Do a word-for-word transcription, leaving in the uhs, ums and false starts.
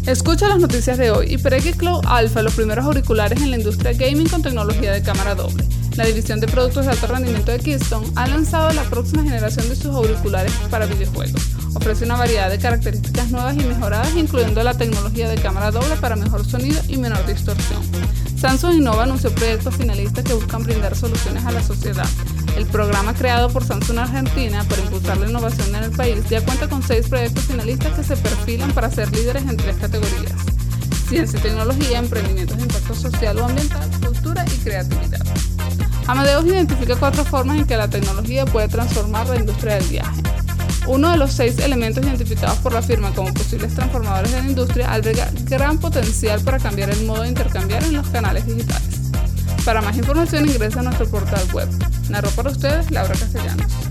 Escucha las noticias de hoy. HyperX Cloud Alpha, los primeros auriculares en la industria gaming con tecnología de cámara doble. La división de productos de alto rendimiento de Keystone ha lanzado la próxima generación de sus auriculares para videojuegos. Ofrece una variedad de características nuevas y mejoradas, incluyendo la tecnología de cámara doble para mejor sonido y menor distorsión. Samsung Innova anunció proyectos finalistas que buscan brindar soluciones a la sociedad. El programa creado por Samsung Argentina para impulsar la innovación en el país ya cuenta con seis proyectos finalistas que se perfilan para ser líderes en tres categorías: ciencia y tecnología, emprendimientos de impacto social o ambiental, cultura y creatividad. Amadeus identifica cuatro formas en que la tecnología puede transformar la industria del viaje. Uno de los seis elementos identificados por la firma como posibles transformadores de la industria alberga gran potencial para cambiar el modo de intercambiar en los canales digitales. Para más información ingresa a nuestro portal web. Narró para ustedes Laura Castellanos.